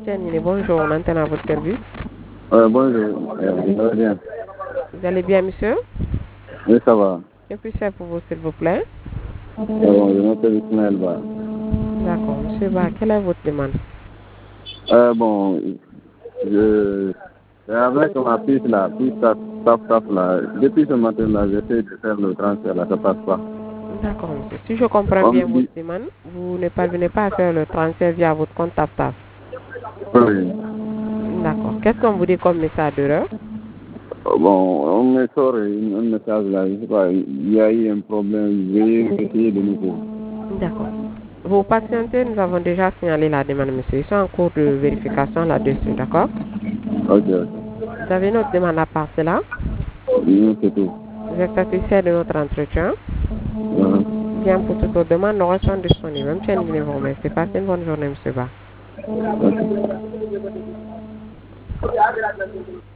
Tianine, bonjour, on entend à votre service. Bonjour, ça va bien. Vous allez bien, monsieur? Oui, ça va. Que puis-je faire pour vous, s'il vous plaît? Bon, je m'appelle Ismaël Ba. D'accord, monsieur Ba, quelle est votre demande? Bon, je... Avec ma fille là, fille taf là, depuis ce matin là, j'essaie de faire le transfert là, ça passe pas. D'accord, monsieur. Si je comprends On bien me votre dit, demande, vous ne parvenez pas à faire le transfert via votre compte TAF-TAF. oui. D'accord. Qu'est-ce qu'on vous dit comme message d'erreur? Bon, on me sort un message là, je sais pas, il y a eu un problème, veuillez essayer de nouveau. D'accord. Vos patientez, nous avons déjà signalé la demande, monsieur. Ils sont en cours de vérification là-dessus, d'accord? Ok. Vous avez notre demande à part cela? Non, c'est tout. Vous êtes satisfait de notre entretien? Bien, pour toute autre demande, nous restons disponibles. Même si vous vous remercie. Passez une bonne journée, monsieur Ba. Ok.